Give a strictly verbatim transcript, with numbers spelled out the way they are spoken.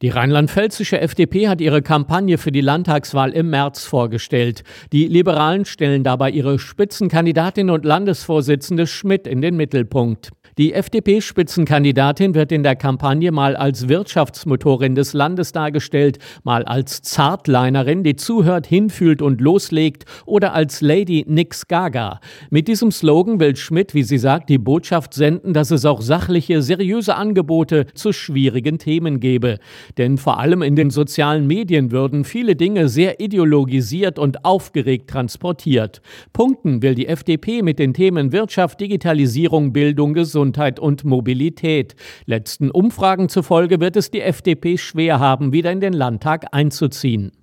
Die rheinland-pfälzische F D P hat ihre Kampagne für die Landtagswahl im März vorgestellt. Die Liberalen stellen dabei ihre Spitzenkandidatin und Landesvorsitzende Schmidt in den Mittelpunkt. Die F D P-Spitzenkandidatin wird in der Kampagne mal als Wirtschaftsmotorin des Landes dargestellt, mal als Zartlinerin, die zuhört, hinfühlt und loslegt, oder als Lady Nix Gaga. Mit diesem Slogan will Schmidt, wie sie sagt, die Botschaft senden, dass es auch sachliche, seriöse Angebote zu schwierigen Themen gebe. Denn vor allem in den sozialen Medien würden viele Dinge sehr ideologisiert und aufgeregt transportiert. Punkten will die F D P mit den Themen Wirtschaft, Digitalisierung, Bildung, Gesundheit und Mobilität. Letzten Umfragen zufolge wird es die F D P schwer haben, wieder in den Landtag einzuziehen.